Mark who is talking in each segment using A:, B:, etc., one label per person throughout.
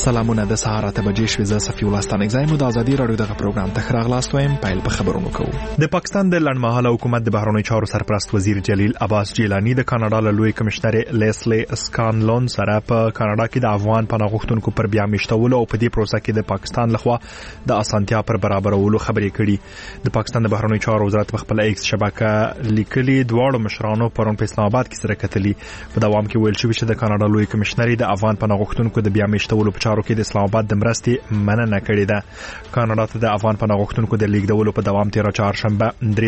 A: سلامونه د سهار 8 بجې شوې. زه صفي الله ستانکزی مو د ازادي رادیو دغه پروګرام ته راغلاست وایم. پیل په خبرونو کوو. د پاکستان د لړمحاله حکومت د بهرنیو چارو سرپرست وزیر جلیل عباس جیلانی د کاناډا له لوی کمشنر لیسلی اسکانلون سره په کاناډا کې د افغان پناه غوښتونکو پر بیا میشتولو او په دې پروسه کې د پاکستان لخوا د اسانتیا پر برابرولو خبرې کړي. د پاکستان د بهرنیو چارو وزارت په خپل ایکس شبکه لیکلي دواړو مشرانو پرون په اسلام آباد کې سره کتلي. په دوام کې ویل شوی چې د کاناډا لوی کمشنر د افغان پناه غوښتونکو د بیا میشتولو چارو کې د اسلام آباد د مرستې مننه کړې ده. کاناډا ته د افغان پناه غوښتونکو د لیږدولو په دوام تیر چهارشنبه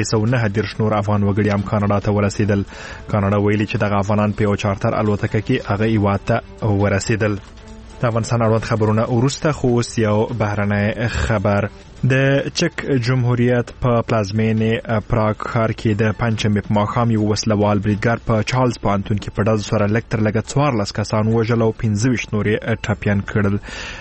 A: 309 نور افغان وګړي هم کاناډا ته ورسېدل. کاناډا ویلي چې دغه افغانان په یو چارتر الوتکه کې هغه هیواد ته ورسېدل. د افغانستان اړوند خبرونه وروسته خو اوس یو بهرنی خبر. د چک جمهوریت په پلازمینې پراګ ښار کې د پنځمې په ماښام یو وسلوال بریدګر په چارلز پوهنتون کې په ډزو سره لږ تر لږه 14 کسان وژل او 15 نور یې ټپیان کړل.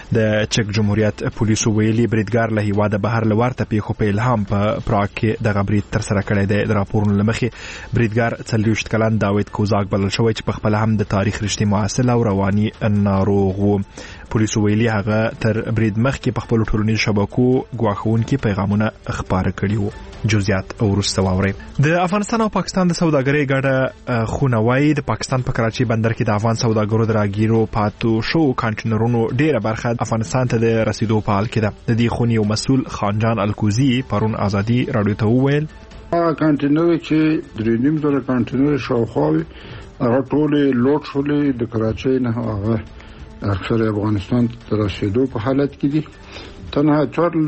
A: د چک جمهوریت پولیسو ویلي بریدګر له هیواده بهر له ورته پیښو په الهام په پراګ کې دغه برید ترسره کړی دی. د راپورونو له مخې بریدګر 40 کلن داوید کوزاک بلل شوی چې په خپل هم د تاریخ رښتې محصل او رواني ناروغ و. پولیسو ویلي هغه تر برید مخکې په خپل ټولنیزو شبکو ګواښونکي پیغامونه خپاره کړي وو. جزئیات وروسته واورئ. د افغانستان او پاکستان د سوداګرۍ ګډه خونوي د پاکستان په کراچي بندر کې د افغان سوداګرو د راګیرو پاتو شو کانټینرونو ډیره برخه افغانستان ته د رسیدو په حال کې ده. د دې خونې یو مسؤل خانجان الکوزي پرون ازادي رادیو ته وویل
B: کانټینر چې 3.5 کانټینر شاوخوا هغه ټول لوټ شولې د کراچۍ نه هغه اکثر افغانستان ته رسیدو په حالت کې دي. تنها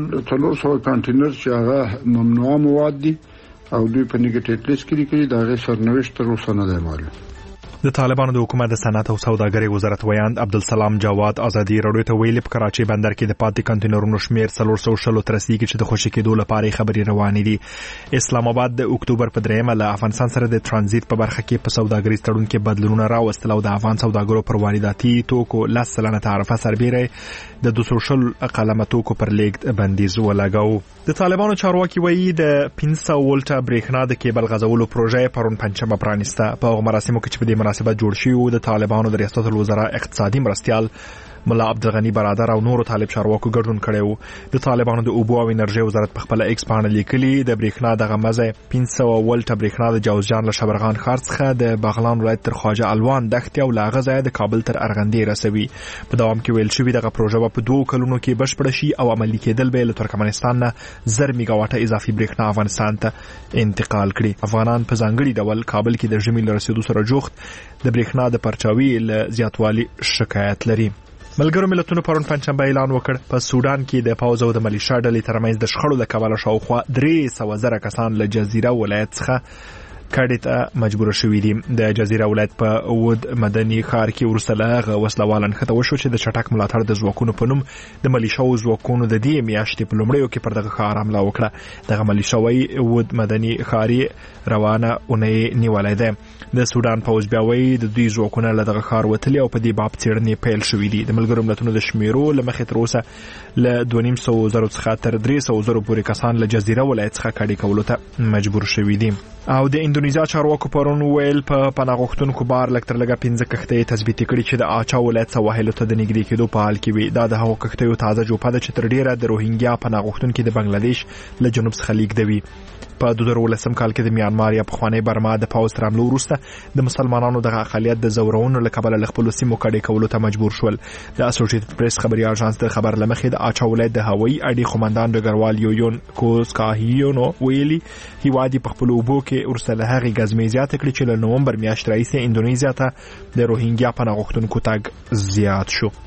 B: 400 کانټینر چې هغه ممنوعه مواد دي او دوی په نیګیټیو لیست کې دي دا غي سرنوشت تر اوسه نه دی معلوم.
A: د طالبانو د حکومت د صنعت او سوداګرۍ وزارت ویاند عبدالسلام جواد ازادي رادیو ته ویلي په کراچي بندر کې د پاتې کانټینرونو شمیر 400 تر رسیدي چې د خوشي کېدو لپاره خبري روانې دي. اسلام آباد د اکتوبر په 3 له افغانستان سره د ترانزیت په برخه کې په سوداګرۍ تړون کې بدلونونه راوستل او د افغان سوداګرو پر وارداتي توکو 10% تعرفه سربېره د 200 قلمه توکو پر لیږد بندیز ولګاو. د طالبانو چارواکي وایي د 500 ولټه برېښنا د کیبل غځولو پروژه پرون پنځمه پرانیسته. په مراسمو کې چې په دې مناسبت جوړ شوی د طالبانو د ریاست الوزرا اقتصادي مرستيال ملا عبدالغنی برادر او نورو طالب چارواکو ګډون کړي وو. د طالبانو د اوبو او انرژي وزارت په خپل ایکس باندې لیکلي د برېښنا دغه مزه 500 ولټه برېښنا د جوزجان له شبرغان ښار څخه د بغلان ولایت تر خواجه الوان دښتې او لاغه ځای د کابل تر ارغندې رسوي. په دوام کې ویل شوی دغه پروژه په 2 کلونو کې بشپړ شي او عملي کېدل به له ترکمنستان نه 1000 میگاواټه اضافي برېښنا افغانستان ته انتقال کړي. افغانان په ځانګړي ډول کابل کې د ژمي رسیدو سره جوخت د برېښنا د پرچاوي له زیاتوالي شکایت لري. ملګرو ملتونو پرون پنځمبه اعلان وکړ په سودان کې د پاوز او د ملیشیا ډلې ترمنځ د شخړو د کبله شاوخوا 300,000 کسان له جزیره ولایت څخه کډې ته مجبور شوي دي. د جزیره ولایت په ود مدني ښار کې ورسته له وسلوال انخته وشو چې د چټک ملاتړ د ځواکونو په نوم د ملیشیاو ځواکونو د دې میاشتې په لومړیو کې پر دغه ښار حمله وکړه. دغه ملیشیاوي ود مدني ښار روانه اونۍ نیولې ده. د سودان پوز بیا وایي د دوی ځواکونه له دغه ښار وتلي او په دې باب څېړنې پیل شوې دي. د ملګرو ملتونو د شمیرو له مخې تر اوسه له 2,500 څخه تر 300 پورې کسان له جزیره ولایت څخه کډې کولو ته مجبور شوي دي. او د اندونیزیا چارواکو پرون ویل په پناه غوښتونکو بار لږ تر لږه 15 کښتۍ تثبیت کړي چې د آچا ولایت سواحلو ته د نږدې کېدو په حال کې وي. دا د هغو کښتیو تازه جوپه ده چې تر ډیره د روهینګیا پناه غوښتونکو د بنگلاديش له جنوب څخه لیږدوي. په 2019 کال کې د میانمار یا پخوانی برما د پاوز تر حملو وروسته د مسلمانانو دغه اقلیت د زورونو له کبله له خپلو سیمو کډې کولو ته مجبور شول. د اسوسییټډ پریس خبري اژانس د خبر له مخې د آچا ولایت د هوایي اډې قومندان ډګروال یویون کوسکاهیونو ویلي هیوادي په خپل اوبو کې ورسره له هغې ګزمې زیاته کړي چې له نومبر میاشتې راهیسې اندونیزیا ته د روهینګیا پناه غوښتونکو تګ زیات شو.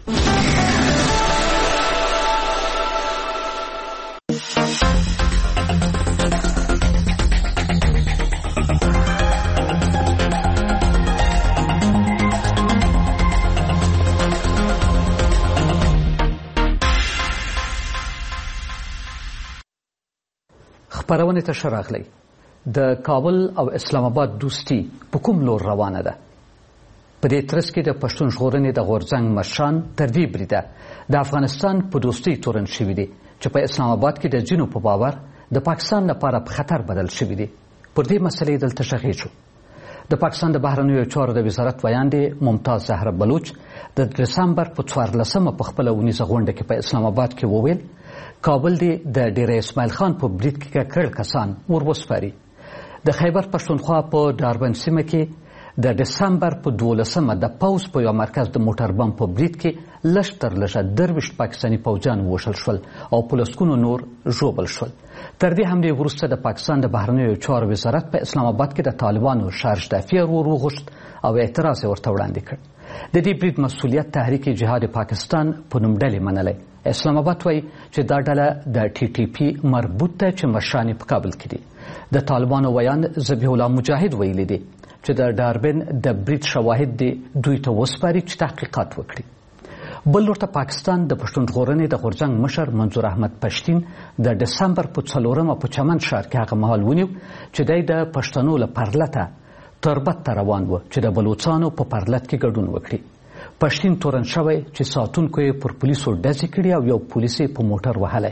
C: خبرونه ته شراغلی د کابل او اسلام آباد دوستي په کوم لور روانه ده. په دې ترڅ کې د پښتون ژغورنې د غورځنګ مشران تر دې بریده د افغانستان په دوستي تورن شوي دي چې په اسلام آباد کې د ځینو په باور د پاکستان لپاره په خطر بدل شوي دي. پر دې مسلې دلته شغې شو. د پاکستان د بهرنیو چارو د وزارت ویاندې ممتاز زهره بلوچ د دسمبر په 14مه په خپله اونیزه غونډه کې په اسلام آباد کې وویل کابل دې د ډیر اسماعیل خان په برید کې ککړ کسان ور وسپاري. د خیبر پښتونخوا په ډاربن سیمه کې د دسمبر په 12مه د پوځ په یو مرکز د موټر بم په برید کې لږ تر لږه 23 پاکستاني پوځیان ووژل شول او په لسګونو نور ژوبل شول. تر دې حملې وروسته د پاکستان د بهرنیو چارو وزارت په اسلام آباد کې د طالبانو شارج دافع وغوښت او اعتراض ورته وړاندې کړ. د دې برید مسؤلیت تحریک جهاد پاکستان په نوم ډلې منلی. اسلام آباد وایي چې دا ډله د TTP مربوط ده چې مشران په کابل کې دي. د طالبانو ویان ذبیح الله مجاهد ویلي دي چې د ډاربن د برید شواهد دي دوی ته وسپاري چې تحقیقات وکړي. بل لورته پاکستان د پښتون ژغورنې د غورځنګ مشر منظور احمد پښتین د دسمبر په 4مه په چمن ښار کې هغه مهال ونیو چې دی د پښتنو له پرلته تربت ته روان و چې د بلوڅانو په پرلت کې ګډون وکړي. پښتین تورن شوی چې ساتونکو یې پر پولیسو ډزې کړي او یو پولیس یې په موټر وهلی.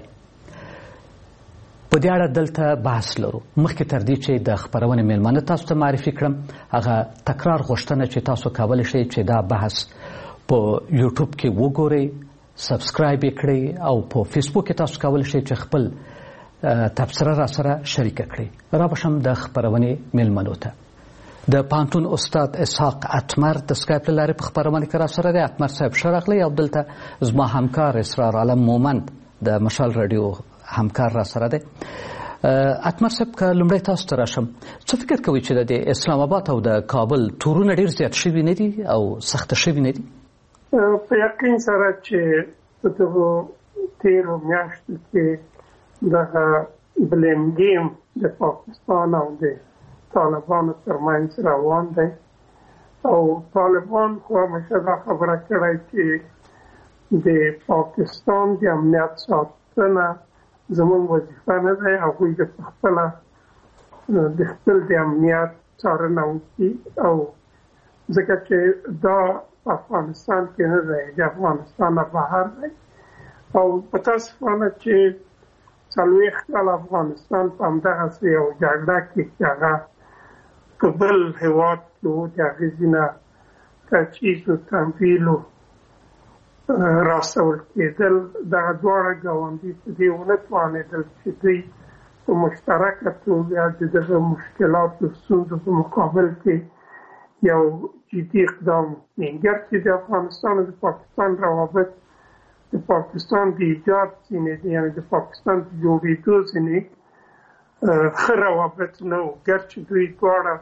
C: په دې اړه دلته بحث لرو. مخکې تر دې چې د خپرونې میلمانه تاسو ته معرفي کړم هغه تکرار غوښتنه چې تاسو کولی شئ چې دا بحث په یوټیوب کې وګورئ، سبسکرایب یې کړئ او په فیسبوک کې تاسو کولی شئ چې خپل تبصره را سره شریکه کړئ. را بشم د خپرونې میلمنو ته. د پانتون استاد اسحاق اتمر د سکایپ له لارې په خپرونه کې را سره دی. اتمر صاحب ښه راغلی. او دلته زما همکار اسرار عالم مومند د مشال رادیو همکار را سره دی. اتمر صاحب که لومړی تاسو ته راشم، څه فکر کوئ چې د اسلام آباد او د کابل تورونه ډېر زیات شوي نه دي او سخته شوي نه دي؟
D: په یقین سره چې په دغو تېرو میاشتو کې دغه بلیم ګیم د پاکستان او د طالبانو ترمنځ روان دی او طالبان خو همیشه دا خبره کړې چې د پاکستان د امنیت ساتنه زموږ وظیفه نه دی. هغوی د خپله د خپل د امنیت څارنه وکړي او ځکه چې دا په افغانستان کې نه دی، د افغانستان نه بهر دی او متاسفانه چې 40 کاله افغانستان په همدغسې یو جګړه کې چې هغه په بل هېواد کې و د هغې ځینه تجهیز و تمویل و راسول کېدل، دغه دواړه ګاونډي په دې ونه توانېدل چې دوی په مشترکه توګه د دغه مشکلاتو ستونزو په مقابل کې یو جدي اقدام وکړي. ګرچې د افغانستان او د پاکستان روابط د پاکستان د ایجاد ځینې دي، یعنې د پاکستان د جوړېدو ځینې ښه روابط نه و، ګرچې دوی دواړه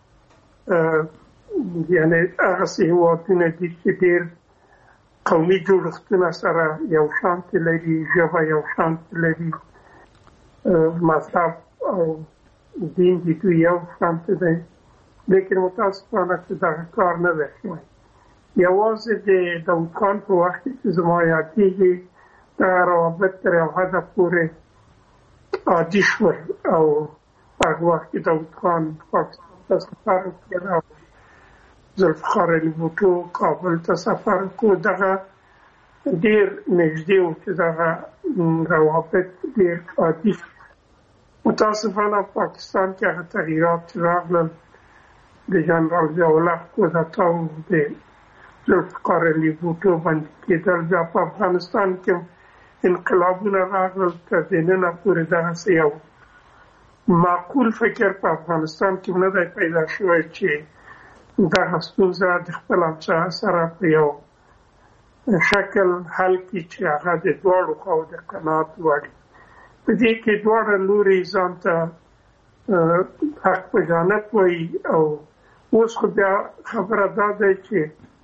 D: یعنې هغسې هېوادونه دي چې ډېر قومي جوړښتونه سره یو شانتې لري، ژبه یو شانتې لري، مذهب او دین د دوی یو شانتې دی، لیکن متاسفانه چې دغه کار نه دی شوی. یوازې د داود خان په وخت کې چې زما یادېږي دغه روابط تر یو حده پورې عادي شول او هغه وخت کې داود خان پاکستان ته سفر وکړ او ذوالفقار علي بوټو کابل ته سفر وکړ. دغه ډېر نږدې و چې دغه روابط ډېر عادي شو. متاسفانه پاکستان کې هغه تغییرات چې راغلل د جنرال ضیاءالله کوزتاو د ذوالفقار علي بوټو باندې کېدل، بیا په افغانستان کې انقلابونه راغلل. تر دې ننه پورې دغسې یو معقول فکر په افغانستان کې نه دی پیدا شوی چې دغه ستونزه د خپل همسایه سره په یو شکل حل کړي چې هغه د دواړو خواو د قناعت وړ وي. په دې کې دواړه لوري ځان ته حق په جانب وایي او اوس خو بیا خبره دا دی چې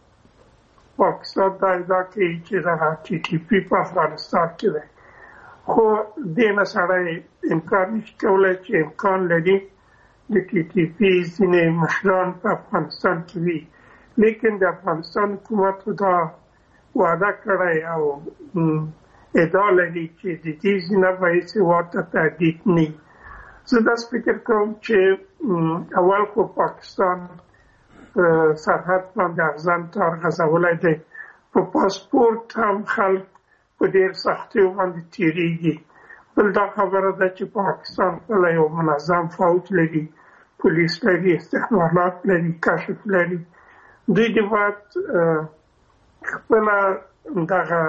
D: پاکستان دا ادعا کوي چې دغه TTP په افغانستان کې دی، خو دې نه سړی انکار نشي کولی چې امکان لري د TTP ځینې مشران په افغانستان کې وي، لیکن د افغانستان حکومت دا وعده کړی او ادعا لري چې د دې ځینه به هېڅ هېواد ته تهدید نه وي. زه داسې فکر کوم چې اول خو پاکستان سرحد باندې اغزن تار غځولی دی، په پاسپورت هم خلک په ډېر سختیو باندې تېرېږي. بل دا خبره ده چې پاکستان خپله یو منظم فوج لري، پولیس لري، استخبارات لري، کشف لري. دوی دې باید خپل دغه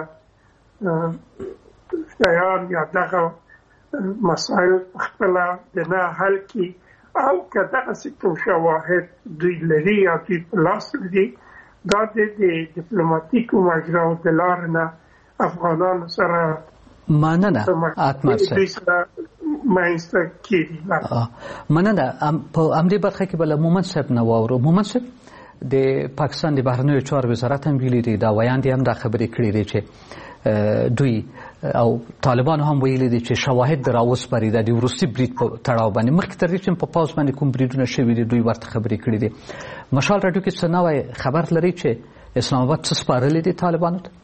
D: شیان یا دغه مسائل خپل د نه حل کی او که دغسې کوم شواهد دوی لري یا دوی په لاس لري دا د ډیپلوماتیکو مجراو د لارې نه افغانانو سره
C: مننه اتمر صاحب
D: منځته کېږي.
C: مننه. په همدې برخه کې بله مومن صاحب نه واورو. مومن صاحب د پاکستان د بهرنیو چارو وزارت هم ویلي دی، دا ویاند هم دا خبرې کړې دي چې دوی او طالبانو هم ویلي دي چې شواهد د راوسپاري د وروستي برید په تړاو باندې مخکې تر دې چې په پاوز باندې کوم بریدونه شوي دي دوی ورته خبرې کړې دي. مشال راډیو کې څه نوی خبر لري چې اسلام آباد څه سپارلی دي طالبانو ته؟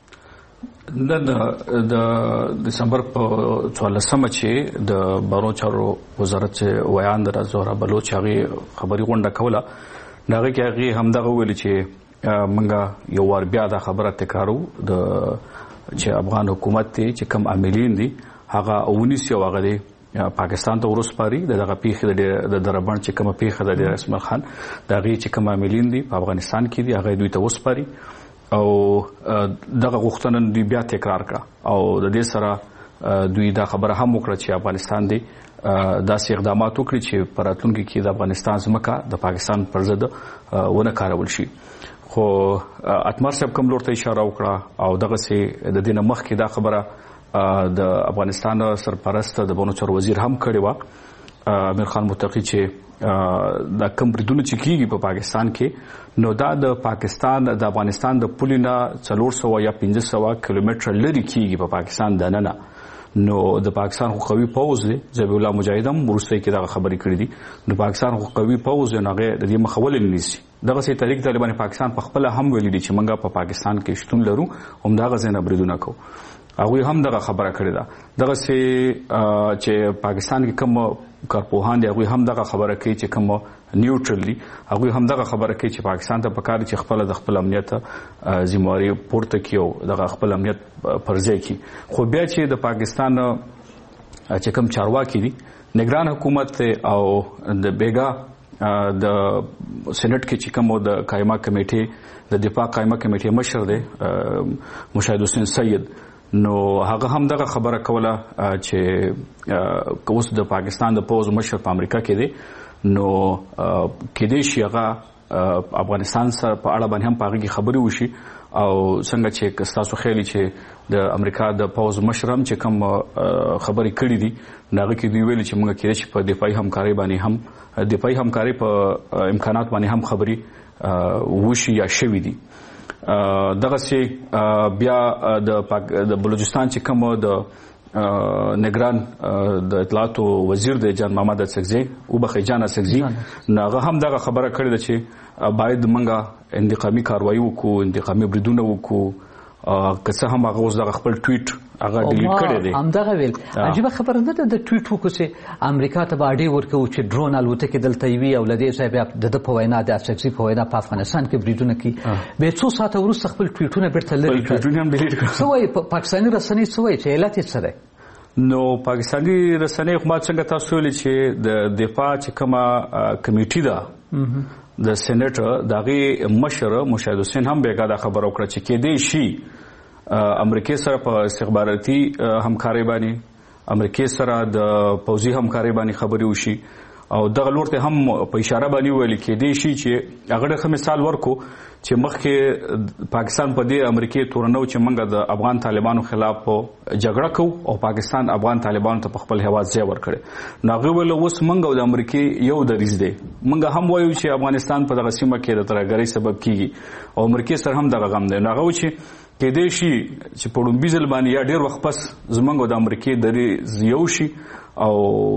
E: د دسمبر په 14مه چې د بهرنیو چارو وزارت ویاند زهرا بلوچ هغې خبري غونډه کوله، هغې کې هغې همدغه وویلي چې موږ یو وار بیا دا خبره تکرارو چې افغان حکومت دی چې کوم عاملین دي هغه ونیسي او هغه دی پاکستان ته ورسپاري. دغه پیښې د دربند چې کومه پیښه ده د اسماعیل خان د هغې چې کوم عاملین دي په افغانستان کې دي هغه دوی ته وسپاري او دغه غوښتنه دوی بیا تکرار کړه او د دې سره دوی دا خبره هم وکړه چې افغانستان دی داسې اقدامات وکړي چې په راتلونکي کې د افغانستان ځمکه د پاکستان پر ضد ونه کارول شي. خو اتمر صاحب کوم لور ته اشاره وکړه او دغسې د دې نه مخکې دا خبره د افغانستان سرپرست د بهرنیو چارو وزیر هم کړې وه امیر خان متقي چې دا کوم بریدونه چې کېږي په پاکستان کې نو دا د پاکستان د افغانستان د پولې نه 400 یا 500 کیلومتره لرې کېږي په پاکستان دننه. نو د پاکستان خو قوي پوځ دی، ذبیح الله مجاهد هم وروسته کې دغه خبرې کړې دي. نو پاکستان خو قوي پوځ دی، هغې د دې مخه ولې نه نیسي؟ دغسې طریق طالبان پاکستان په خپله هم ویلي دي چې موږ په پاکستان کې شتون لرو، همدغه ځای نه بریدونه کوو. هغوی هم دغه خبره کړې ده. دغسې چې پاکستان کې کوم کارپوهان دي هغوی هم دغه خبره کوي چې کوم نیوټرل دي هغوی هم دغه خبره کوي چې پاکستان ته پکار دي چې خپله د خپل امنیت ذمهواري پورته کړي او دغه خپل امنیت پر ځای کړي. خو بیا چې د پاکستان چې کوم چارواکي دي نگران حکومت او د بیګا د سېنات کې چې کوم د قائمه کمیټې د دفاع قائمه کمیټې مشر دی مشاهد حسین سید، نو هغه هم دغه خبره کوله چې اوس د پاکستان د پوځ مشر په امریکا کې دی نو کېدای شي هغه افغانستان سره په اړه باندې هم په هغه کې خبرې وشي او څنګه چې ستاسو خیالي چې د امریکا د پوځ مشر هم چې کوم خبرې کړې دي هغه کې دوی ویلي چې موږ کېدای شي په دفاعي همکارۍ باندې هم دفاعي همکارۍ په امکانات باندې هم خبرې وشي یا شوي دي. دغسې بیا د بلوچستان چې کوم د نگران د اطلاعاتو وزیر دی جان محمد اڅکزی وبخښئ جان اڅکزی هغه هم دغه خبره کړې ده چې باید موږ انتقامي کاروایي وکړو، انتقامي بریدونه وکړو. که څه هم هغه اوس دغه خپل ټویټ هغه ډیلیټ کړی دی.
C: همدغه ویل عجیبه خبره نه ده د ټویټ وکړو چې امریکا ته به اډې ورکوو چې ډرون الوتکې دلته وي او له دې ځایه بیا د ده په وینا د اڅکزي په وینا په افغانستان کې بریدونه کوي. بیا څو ساعته وروسته خپل ټویټونه بیرته لرې کړل. څه وایي پاکستاني رسنۍ څه وایي چې علت یې څه دی؟
E: نو پاکستاني رسنۍ خو ما څنګه تاسو ویلي چې د دفاع چې کومه کمیټي ده د سېنات د هغې مشر مشاهد حسین هم بیګا دا خبره وکړه چې کېدای شي امریکې سره په استخباراتي همکارۍ باندې امریکې سره د پوځي همکارۍ باندې خبرې وشي او دغه لور ته هم په اشاره باندې ویل کېدای شي چې هغه ډېر ښه مثال ورکو چې مخکې پاکستان په دې امریکې تورنو چې موږ د افغان طالبانو خلاف جګړه کوو او پاکستان افغان طالبانو ته په خپل هېواد ځای ورکړی. نو هغې ویل اوس موږ او د امریکې یو دریځ دی، موږ هم وایو چې افغانستان په دغه سیمه کې د ترهګرۍ سبب کیږي او امریکې سره هم دغه غم دی. نو هغه و چې کېدای شي چې په ړومبي ځل باندې یا ډېر وخت پس زموږ او د امریکې دریځ یو شي او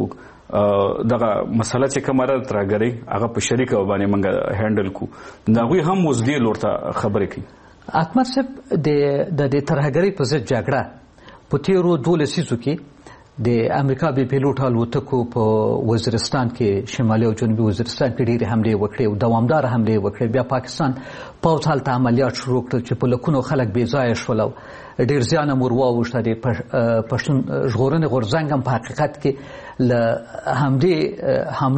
E: دغه مسله چې کومه ده ترهګرۍ هغه په شریکه باندې موږ هینډل کړو. هغوی هم اوس دې لور ته خبرې کوي.
C: اتمر صاحب د دې ترهګرۍ په ضد جګړه په تېرو 2 لسیزو کې د امریکا بې پیلوټ الوتکو په وزیرستان کې شمالي او جنوبي وزیرستان کې ډېرې حملې وکړې او دوامداره حملې وکړې. بیا پاکستان پوځ هلته عملیات شروع کړل چې په لکونو خلک بې ځایه شول او ډېر زیان هم ور واوښته. د پښتون ژغورنې غورځنګ هم په حقیقت کې له همدې